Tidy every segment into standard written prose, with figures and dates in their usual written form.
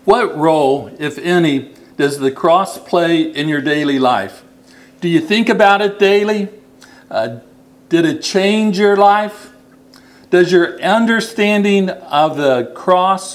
What role, if any, does the cross play in your daily life? Do you think about it daily? Did it change your life? Does your understanding of the cross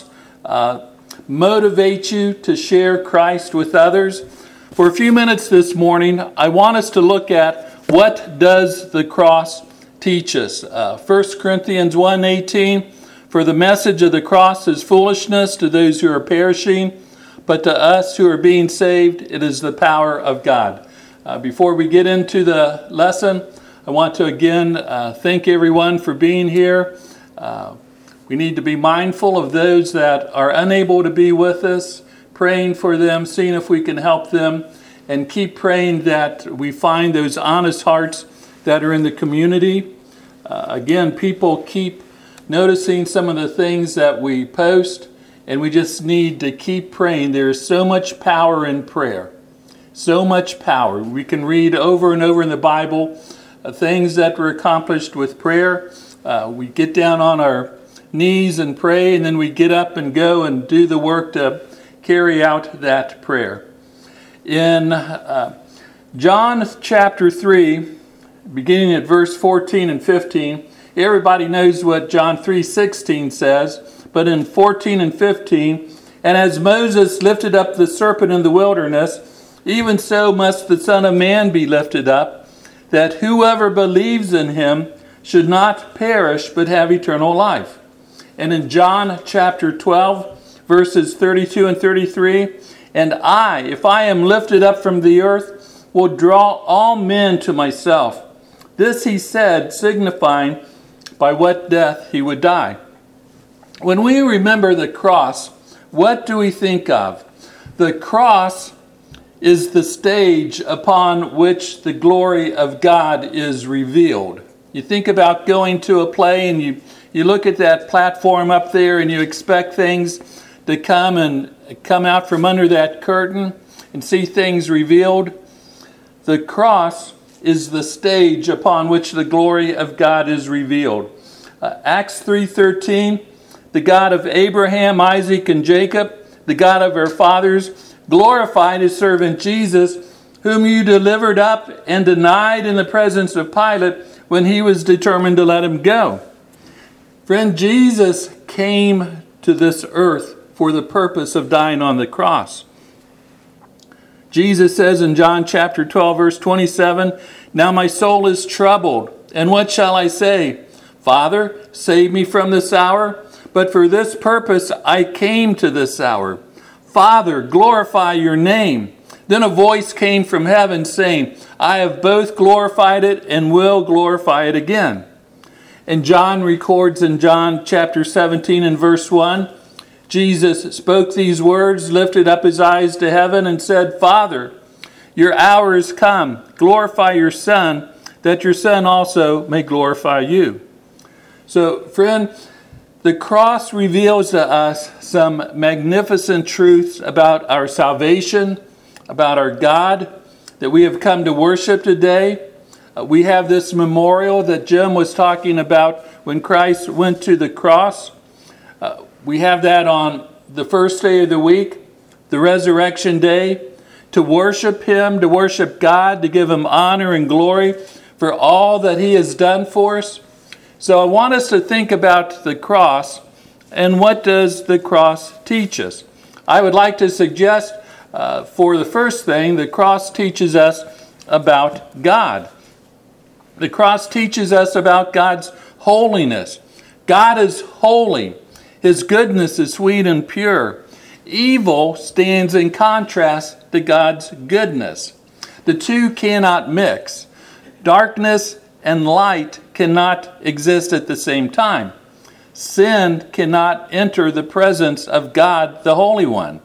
motivate you to share Christ with others? For a few minutes this morning, I want us to look at what does the cross teach us. 1 Corinthians 1:18, for the message of the cross is foolishness to those who are perishing, but to us who are being saved, it is the power of God. Before we get into the lesson, I want to again thank everyone for being here. We need to be mindful of those that are unable to be with us, praying for them, seeing if we can help them, and keep praying that we find those honest hearts that are in the community. Again, people keep noticing some of the things that we post, and we just need to keep praying. There is so much power in prayer. So much power. We can read over and over in the Bible things that were accomplished with prayer. We get down on our knees and pray, and then we get up and go and do the work to carry out that prayer. In John chapter 3, beginning at verse 14 and 15, everybody knows what John 3:16 says, but in 14 and 15, and as Moses lifted up the serpent in the wilderness, even so must the Son of Man be lifted up, that whoever believes in him should not perish but have eternal life. And in John chapter 12, verses 32 and 33, and I, if I am lifted up from the earth, will draw all men to myself. This he said, signifying by what death he would die. When we remember the cross, what do we think of? The cross is the stage upon which the glory of God is revealed. You think about going to a play and you look at that platform up there and you expect things to come out from under that curtain and see things revealed. The cross is the stage upon which the glory of God is revealed. Acts 3:13, the God of Abraham, Isaac, and Jacob, the God of our fathers, glorified his servant Jesus, whom you delivered up and denied in the presence of Pilate when he was determined to let him go. Friend, Jesus came to this earth for the purpose of dying on the cross. Jesus says in John chapter 12, verse 27, now my soul is troubled, and what shall I say? Father, save me from this hour. But for this purpose I came to this hour. Father, glorify your name. Then a voice came from heaven saying, I have both glorified it and will glorify it again. And John records in John chapter 17 and verse 1, Jesus spoke these words, lifted up his eyes to heaven, and said, Father, your hour is come. Glorify your Son, that your Son also may glorify you. So, friend, the cross reveals to us some magnificent truths about our salvation, about our God, that we have come to worship today. We have this memorial that Jim was talking about when Christ went to the cross. We have that on the first day of the week, the resurrection day, to worship him, to worship God, to give him honor and glory for all that he has done for us. So I want us to think about the cross and what does the cross teach us. I would like to suggest for the first thing, the cross teaches us about God. The cross teaches us about God's holiness. God is holy. His goodness is sweet and pure. Evil stands in contrast to God's goodness. The two cannot mix. Darkness and light cannot exist at the same time. Sin cannot enter the presence of God, the Holy One.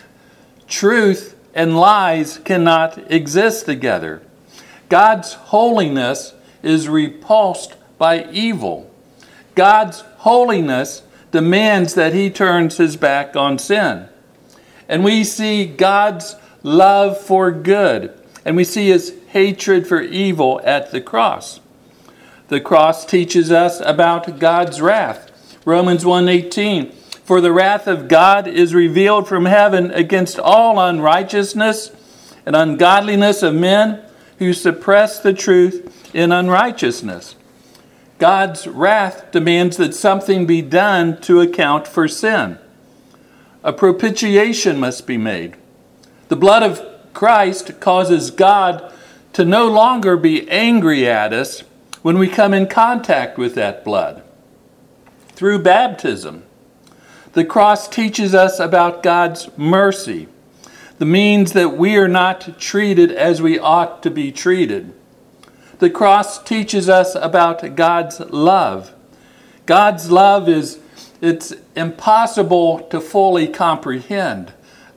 Truth and lies cannot exist together. God's holiness is repulsed by evil. God's holiness demands that he turns his back on sin. And we see God's love for good, and we see his hatred for evil at the cross. The cross teaches us about God's wrath. Romans 1:18, For the wrath of God is revealed from heaven against all unrighteousness and ungodliness of men who suppress the truth in unrighteousness. God's wrath demands that something be done to account for sin. A propitiation must be made. The blood of Christ causes God to no longer be angry at us when we come in contact with that blood. Through baptism, the cross teaches us about God's mercy, the means that we are not treated as we ought to be treated. The cross teaches us about God's love. God's love it's impossible to fully comprehend.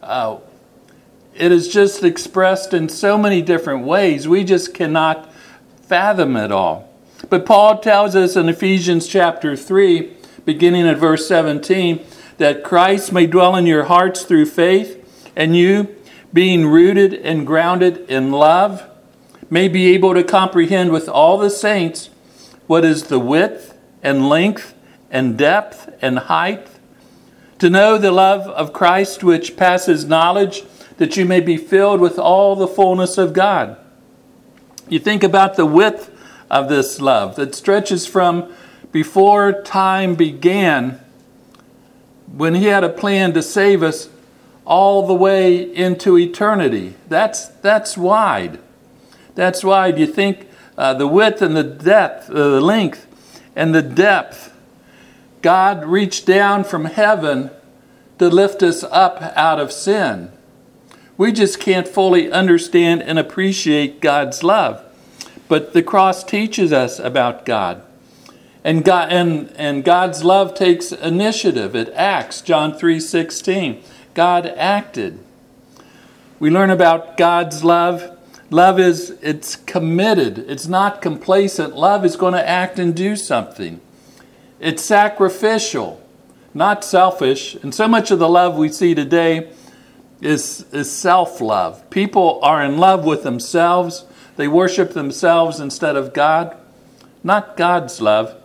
It is just expressed in so many different ways. We just cannot fathom it all. But Paul tells us in Ephesians chapter 3, beginning at verse 17, that Christ may dwell in your hearts through faith, and you, being rooted and grounded in love, may be able to comprehend with all the saints what is the width and length and depth and height, to know the love of Christ which passes knowledge, that you may be filled with all the fullness of God. You think about the width of this love that stretches from before time began, when he had a plan to save us, all the way into eternity. That's wide. That's wide. You think the width and the depth, the length and the depth. God reached down from heaven to lift us up out of sin. We just can't fully understand and appreciate God's love. But the cross teaches us about God. And God's love takes initiative. It acts. John 3:16. God acted. We learn about God's love. Love it's committed. It's not complacent. Love is going to act and do something. It's sacrificial, not selfish. And so much of the love we see today is self-love. People are in love with themselves. They worship themselves instead of God. Not God's love.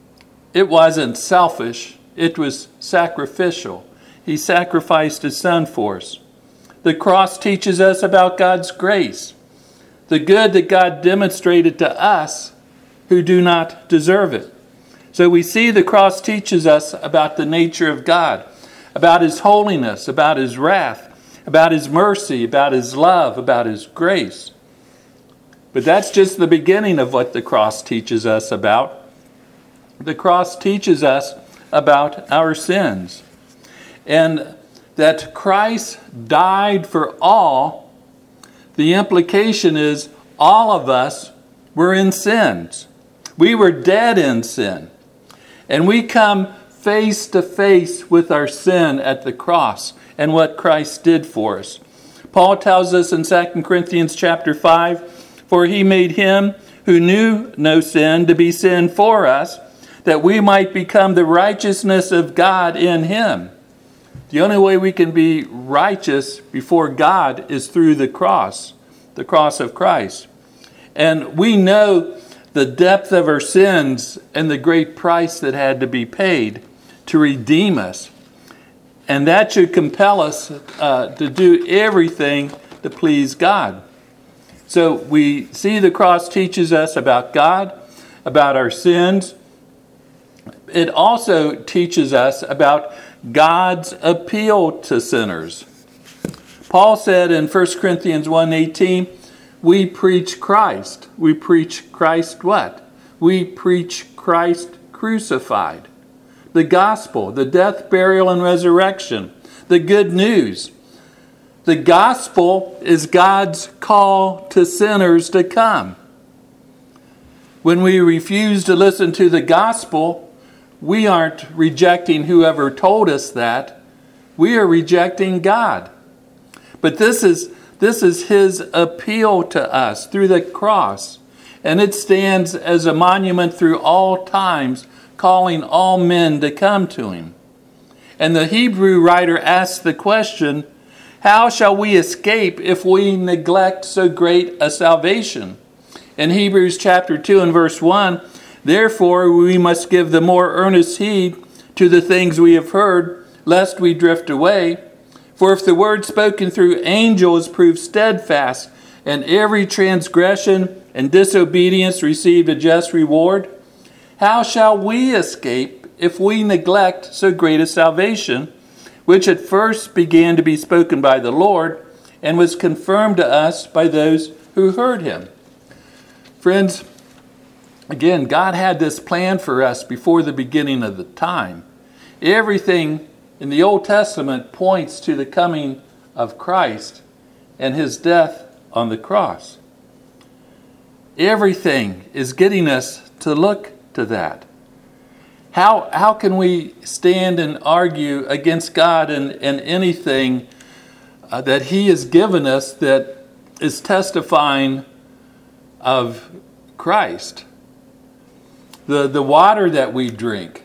It wasn't selfish. It was sacrificial. He sacrificed his son for us. The cross teaches us about God's grace, the good that God demonstrated to us who do not deserve it. So we see the cross teaches us about the nature of God, about his holiness, about his wrath, about his mercy, about his love, about his grace. But that's just the beginning of what the cross teaches us about. The cross teaches us about our sins, and that Christ died for all. The implication is all of us were in sins. We were dead in sin. And we come face to face with our sin at the cross and what Christ did for us. Paul tells us in 2 Corinthians chapter 5, for he made him who knew no sin to be sin for us, that we might become the righteousness of God in him. The only way we can be righteous before God is through the cross of Christ. And we know the depth of our sins and the great price that had to be paid to redeem us. And that should compel us to do everything to please God. So we see the cross teaches us about God, about our sins. It also teaches us about God's appeal to sinners. Paul said in 1 Corinthians 1:18, we preach Christ. We preach Christ what? We preach Christ crucified. The gospel, the death, burial, and resurrection. The good news. The gospel is God's call to sinners to come. When we refuse to listen to the gospel, we aren't rejecting whoever told us that. We are rejecting God. But this is his appeal to us through the cross. And it stands as a monument through all times, calling all men to come to him. And the Hebrew writer asks the question, how shall we escape if we neglect so great a salvation? In Hebrews chapter 2 and verse 1, therefore we must give the more earnest heed to the things we have heard, lest we drift away. For if the word spoken through angels proved steadfast, and every transgression and disobedience received a just reward, how shall we escape if we neglect so great a salvation, which at first began to be spoken by the Lord, and was confirmed to us by those who heard him? Friends, again, God had this plan for us before the beginning of the time. Everything in the Old Testament points to the coming of Christ and his death on the cross. Everything is getting us to look to that. How can we stand and argue against God and anything that he has given us that is testifying of Christ? The water that we drink,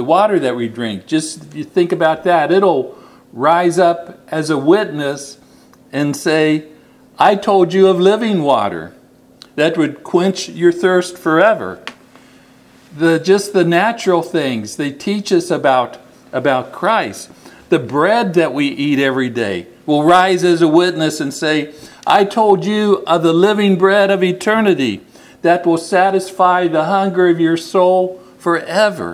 just you think about that. It'll rise up as a witness and say, I told you of living water that would quench your thirst forever. Just the natural things, they teach us about Christ. The bread that we eat every day will rise as a witness and say, I told you of the living bread of eternity that will satisfy the hunger of your soul forever.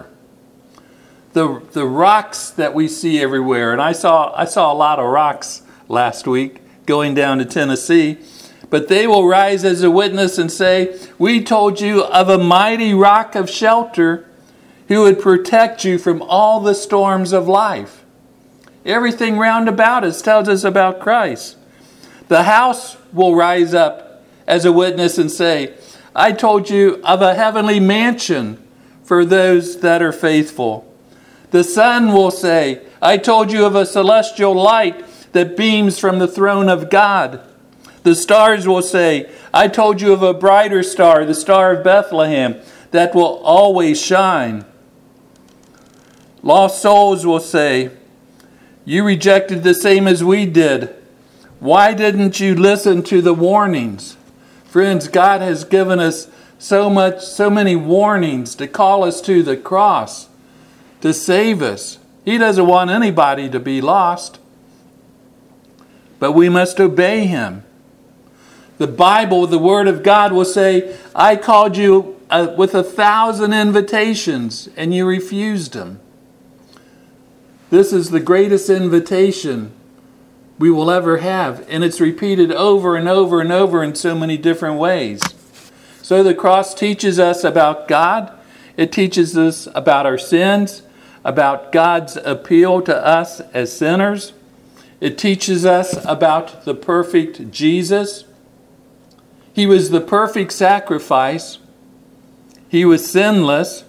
The rocks that we see everywhere, and I saw a lot of rocks last week going down to Tennessee, but they will rise as a witness and say, we told you of a mighty rock of shelter who would protect you from all the storms of life. Everything round about us tells us about Christ. The house will rise up as a witness and say, I told you of a heavenly mansion for those that are faithful. The sun will say, I told you of a celestial light that beams from the throne of God. The stars will say, I told you of a brighter star, the Star of Bethlehem, that will always shine. Lost souls will say, you rejected the same as we did. Why didn't you listen to the warnings? Friends, God has given us so many warnings to call us to the cross, to save us. He doesn't want anybody to be lost. But we must obey him. The Bible, the Word of God, will say, I called you with 1,000 invitations, and you refused them. This is the greatest invitation we will ever have, and it's repeated over and over and over in so many different ways. So the cross teaches us about God. It teaches us about our sins, about God's appeal to us as sinners. It teaches us about the perfect Jesus. He was the perfect sacrifice. He was sinless.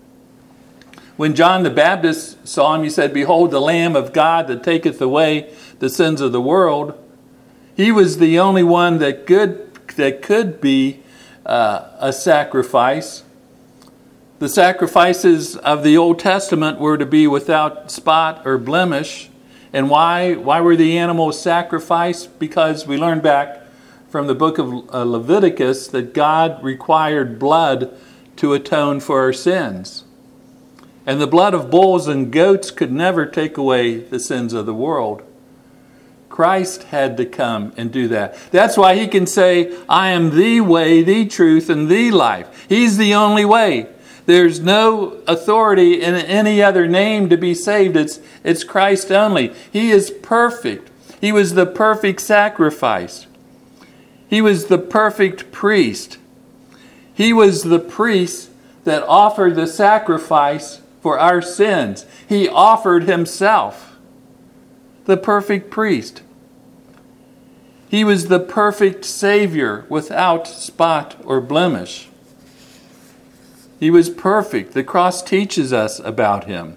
When John the Baptist saw him, he said, behold the Lamb of God that taketh away the sins of the world. He was the only one that could be a sacrifice. The sacrifices of the Old Testament were to be without spot or blemish. And why were the animals sacrificed? Because we learned back from the book of Leviticus that God required blood to atone for our sins. And the blood of bulls and goats could never take away the sins of the world. Christ had to come and do that. That's why he can say, I am the way, the truth, and the life. He's the only way. There's no authority in any other name to be saved. It's Christ only. He is perfect. He was the perfect sacrifice. He was the perfect priest. He was the priest that offered the sacrifice for our sins. He offered himself, the perfect priest. He was the perfect Savior without spot or blemish. He was perfect. The cross teaches us about him.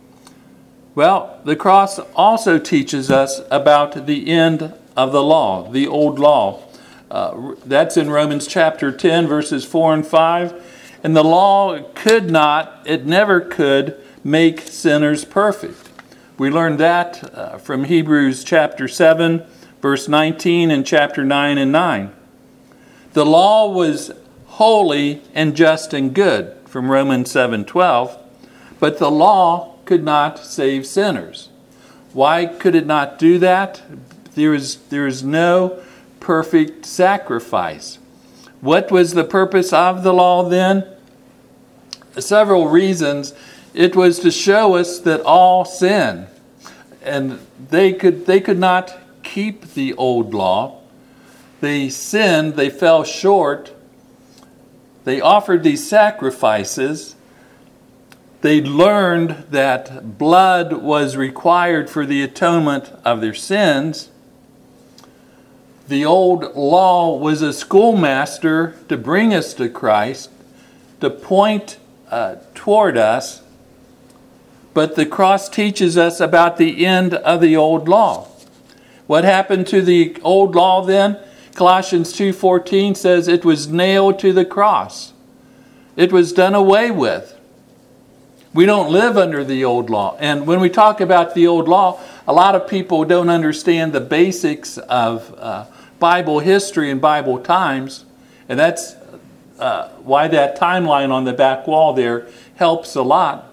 Well, the cross also teaches us about the end of the law, the old law. That's in Romans chapter 10, verses 4 and 5. And the law it never could make sinners perfect. We learned that from Hebrews chapter 7, verse 19, and chapter 9 and 9. The law was holy and just and good, from Romans 7:12, but the law could not save sinners. Why could it not do that? There is no perfect sacrifice. What was the purpose of the law then? Several reasons. It was to show us that all sin, and they could not keep the old law. They sinned, they fell short. They offered these sacrifices. They learned that blood was required for the atonement of their sins. The old law was a schoolmaster to bring us to Christ, to point toward us. But the cross teaches us about the end of the old law. What happened to the old law then? Colossians 2:14 says it was nailed to the cross. It was done away with. We don't live under the old law. And when we talk about the old law, a lot of people don't understand the basics of Bible history and Bible times. And that's why that timeline on the back wall there helps a lot.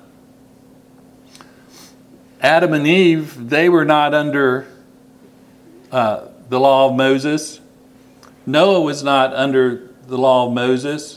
Adam and Eve, they were not under the law of Moses. Noah was not under the law of Moses.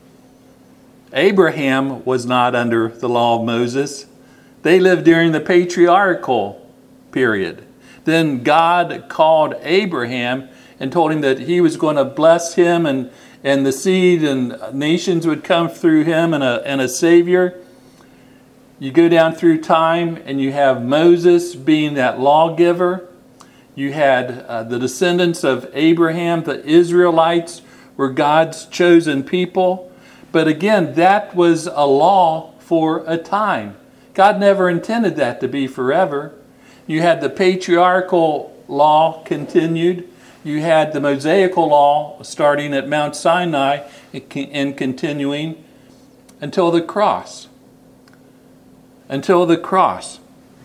Abraham was not under the law of Moses. They lived during the patriarchal period. Then God called Abraham and told him that he was going to bless him, and the seed and nations would come through him, and a Savior. You go down through time and you have Moses being that lawgiver. You had the descendants of Abraham, the Israelites were God's chosen people. But again, that was a law for a time. God never intended that to be forever. You had the patriarchal law continued. You had the Mosaical law starting at Mount Sinai and continuing until the cross. Until the cross.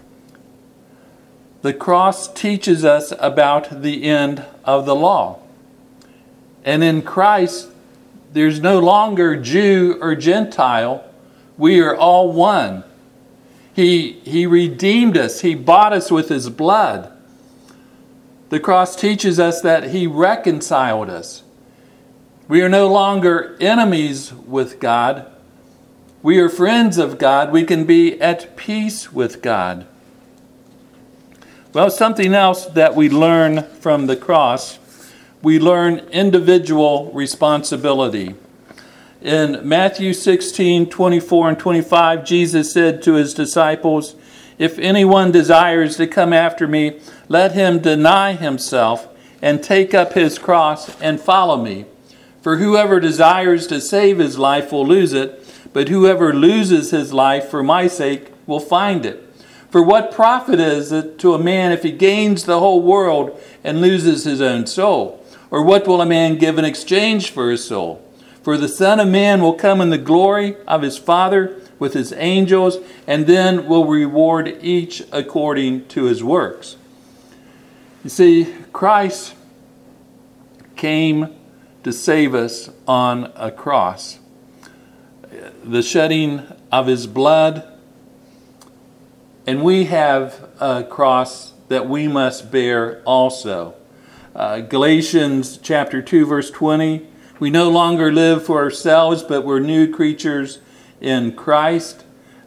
The cross teaches us about the end of the law. And in Christ, there's no longer Jew or Gentile. We are all one. He redeemed us. He bought us with His blood. The cross teaches us that He reconciled us. We are no longer enemies with God. We are friends of God. We can be at peace with God. Well, something else that we learn from the cross, we learn individual responsibility. In Matthew 16:24 and 25, Jesus said to His disciples, "If anyone desires to come after me, let him deny himself and take up his cross and follow me. For whoever desires to save his life will lose it, but whoever loses his life for my sake will find it. For what profit is it to a man if he gains the whole world and loses his own soul? Or what will a man give in exchange for his soul? For the Son of Man will come in the glory of his Father with his angels, and then will reward each according to his works." You see, Christ came to save us on a cross. The shedding of His blood, and we have a cross that we must bear also. Galatians chapter 2 verse 20, we no longer live for ourselves, but we're new creatures in Christ.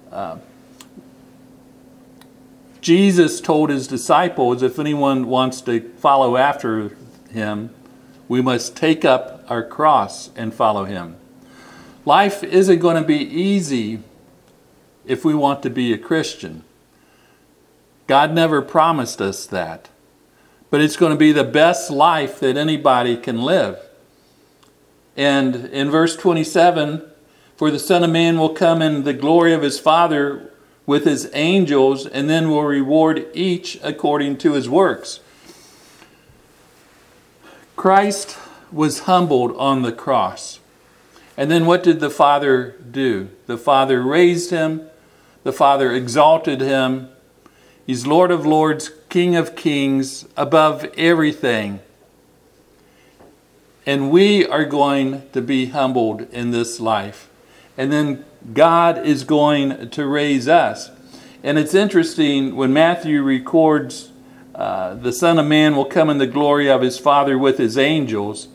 Jesus told His disciples, if anyone wants to follow after Him, we must take up our cross and follow Him. Life isn't going to be easy if we want to be a Christian. God never promised us that. But it's going to be the best life that anybody can live. And in verse 27, "For the Son of Man will come in the glory of His Father with His angels, and then will reward each according to his works." Christ was humbled on the cross. And then what did the Father do? The Father raised Him. The Father exalted Him. He's Lord of Lords, King of Kings, above everything. And we are going to be humbled in this life. And then God is going to raise us. And it's interesting when Matthew records the Son of Man will come in the glory of his Father with his angels.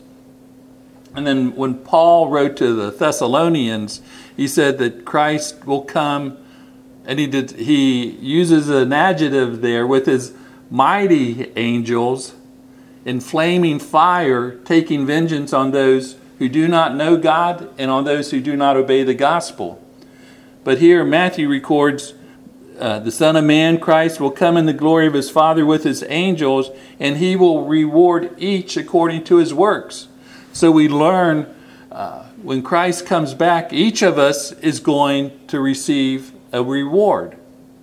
And then when Paul wrote to the Thessalonians, he said that Christ will come, and he uses an adjective there, with his mighty angels in flaming fire, taking vengeance on those who do not know God and on those who do not obey the gospel. But here Matthew records the Son of Man, Christ, will come in the glory of his Father with his angels, and he will reward each according to his works. So we learn when Christ comes back, each of us is going to receive a reward.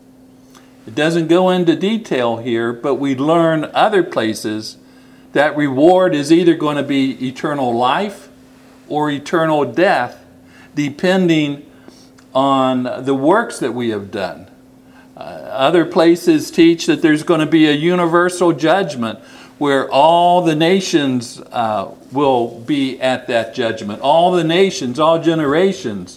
It doesn't go into detail here, but we learn other places that reward is either going to be eternal life or eternal death, depending on the works that we have done. Other places teach that there's going to be a universal judgment where all the nations will be at that judgment. All the nations, all generations.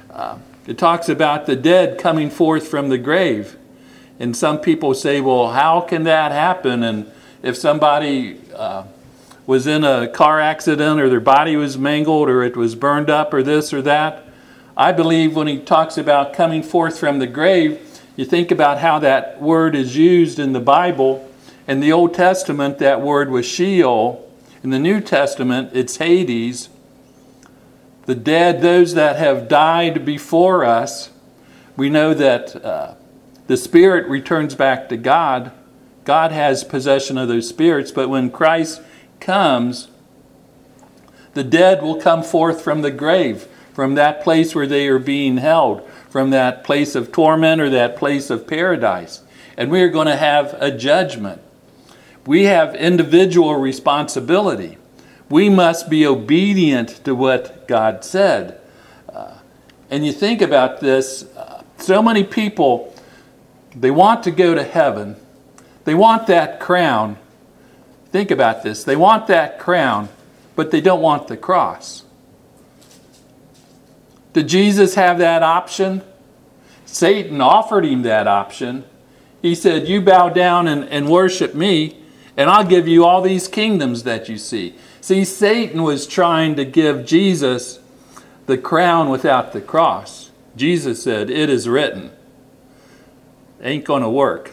It talks about the dead coming forth from the grave. And some people say, well, how can that happen? And if somebody was in a car accident, or their body was mangled, or it was burned up, or this or that. I believe when he talks about coming forth from the grave, you think about how that word is used in the Bible. In the Old Testament, that word was Sheol. In the New Testament, it's Hades. The dead, those that have died before us, we know that the spirit returns back to God. God has possession of those spirits, but when Christ comes, the dead will come forth from the grave, from that place where they are being held, from that place of torment or that place of paradise. And we are going to have a judgment. We have individual responsibility. We must be obedient to what God said. And you think about this, so many people, they want to go to heaven. They want that crown. Think about this. They want that crown, but they don't want the cross. Did Jesus have that option? Satan offered him that option. He said, you bow down and worship me, and I'll give you all these kingdoms that you see. See, Satan was trying to give Jesus the crown without the cross. Jesus said, it is written. Ain't going to work.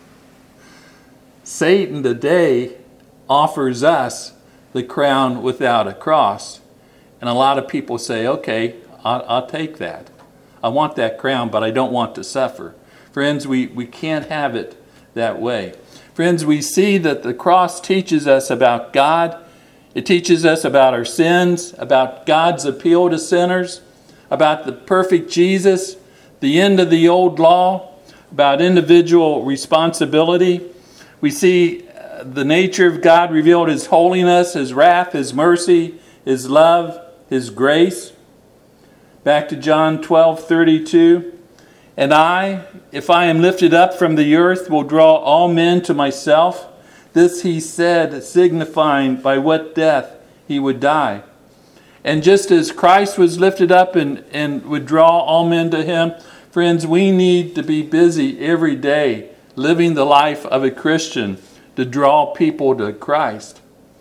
Satan today offers us the crown without a cross. And a lot of people say, okay, I'll take that. I want that crown, but I don't want to suffer. Friends, we can't have it that way. Friends, we see that the cross teaches us about God. It teaches us about our sins, about God's appeal to sinners, about the perfect Jesus, the end of the old law, about individual responsibility. We see the nature of God revealed, His holiness, His wrath, His mercy, His love, His grace. Back to John 12:32. And I, if I am lifted up from the earth, will draw all men to myself. This He said, signifying by what death He would die. And just as Christ was lifted up and would draw all men to Him, friends, we need to be busy every day living the life of a Christian to draw people to Christ.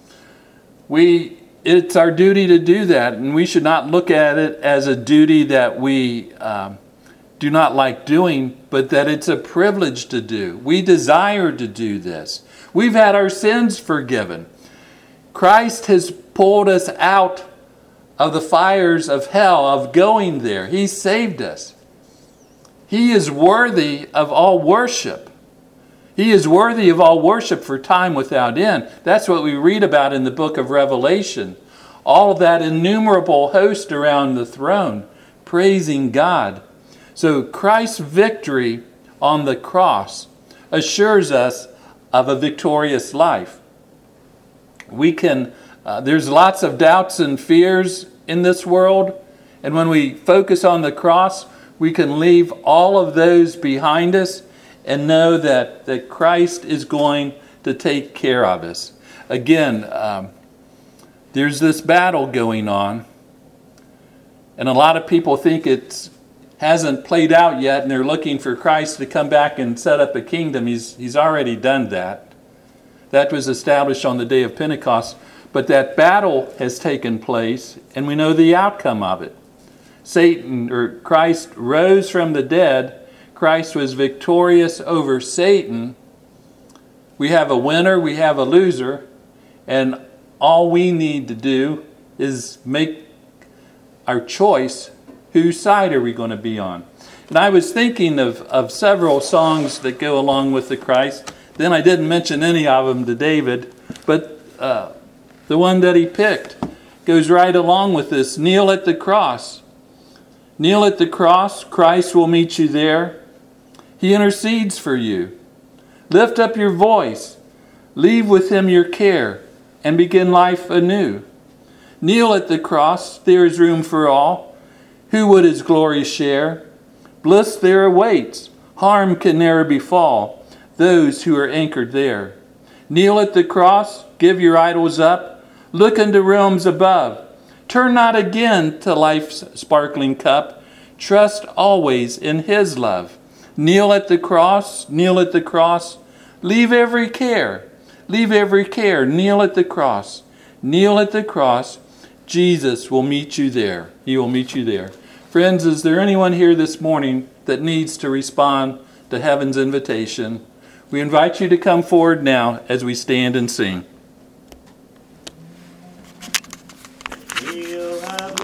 It's our duty to do that, and we should not look at it as a duty that we do not like doing, but that it's a privilege to do. We desire to do this. We've had our sins forgiven. Christ has pulled us out of the fires of hell, of going there. He saved us. He is worthy of all worship. He is worthy of all worship for time without end. That's what we read about in the book of Revelation. All of that innumerable host around the throne, praising God. So Christ's victory on the cross assures us of a victorious life. There's lots of doubts and fears in this world. And when we focus on the cross, we can leave all of those behind us and know that Christ is going to take care of us. Again, there's this battle going on, and a lot of people think it's hasn't played out yet and they're looking for Christ to come back and set up a kingdom, he's already done that. That was established on the day of Pentecost. But that battle has taken place, and we know the outcome of it. Christ rose from the dead. Christ was victorious over Satan. We have a winner, we have a loser, and all we need to do is make our choice. Whose side are we going to be on? And I was thinking of several songs that go along with the Christ. Then I didn't mention any of them to David, but the one that he picked goes right along with this. Kneel at the cross. Kneel at the cross. Christ will meet you there. He intercedes for you. Lift up your voice. Leave with him your care and begin life anew. Kneel at the cross. There is room for all who would his glory share. Bliss there awaits. Harm can ne'er befall those who are anchored there. Kneel at the cross. Give your idols up. Look into realms above. Turn not again to life's sparkling cup. Trust always in his love. Kneel at the cross. Kneel at the cross. Leave every care. Leave every care. Kneel at the cross. Kneel at the cross. Jesus will meet you there. He will meet you there. Friends, is there anyone here this morning that needs to respond to heaven's invitation? We invite you to come forward now as we stand and sing.